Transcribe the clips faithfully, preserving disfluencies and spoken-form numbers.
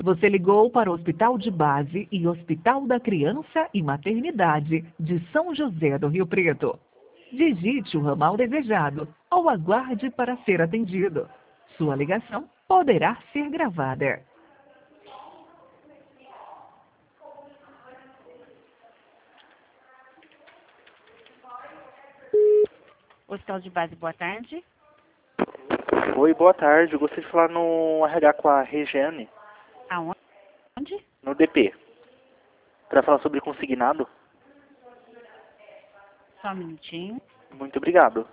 Você ligou para o Hospital de Base e Hospital da Criança e Maternidade de São José do Rio Preto. Digite o ramal desejado ou aguarde para ser atendido. Sua ligação poderá ser gravada. Hospital de Base, boa tarde. Oi, boa tarde. Eu gostaria de falar no R H com a Regiane, Aonde? no D P, para falar sobre consignado. Só um minutinho. Muito obrigado.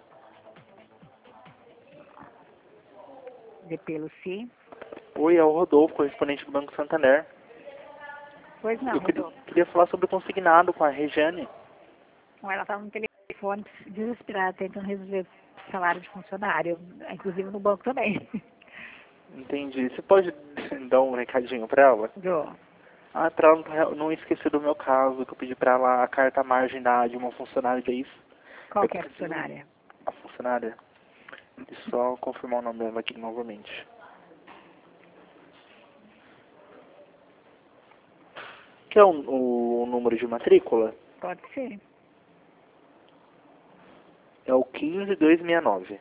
D P Luci. Oi, é o Rodolfo, correspondente do Banco Santander. Pois não, Eu queria, Rodolfo. queria falar sobre consignado com a Regiane. Ela estava no telefone desesperada, tentando resolver o salário de funcionário, inclusive no banco também. Entendi. Você pode dar um recadinho para ela? Dô. Ah, para ela não esquecer do meu caso, que eu pedi para ela a carta à margem da, de uma funcionária, que é isso? Qual Eu que é a preciso- funcionária? A funcionária? Deixa eu só confirmar o nome dela aqui novamente. Que é o, o número de matrícula? Pode ser. É o quinze dois sessenta e nove.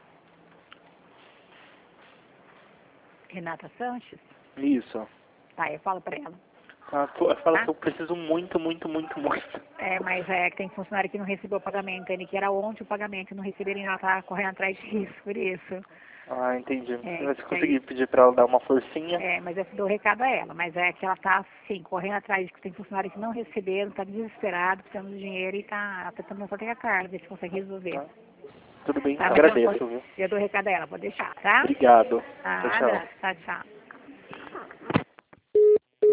Renata Sanches? Isso. Tá, eu falo pra ela. Ah, pô, fala Tá? que eu preciso muito, muito, muito, muito. É, mas é que tem funcionário que não recebeu o pagamento, ele que era ontem o pagamento, não receberam e ela tá correndo atrás disso, por isso. Ah, entendi. É, Mas se isso conseguir aí. pedir pra ela dar uma forcinha. É, mas eu dou recado a ela, mas é que ela tá, assim, correndo atrás, que tem funcionário que não receberam, tá desesperado, precisando de dinheiro e tá ela tentando não ter a cara, ver se consegue resolver. Tá. Tudo bem, Tá, mas agradeço, eu, viu? eu dou recado a ela, pode deixar, tá? Obrigado. Tchau, Nada, tchau. tchau, tchau.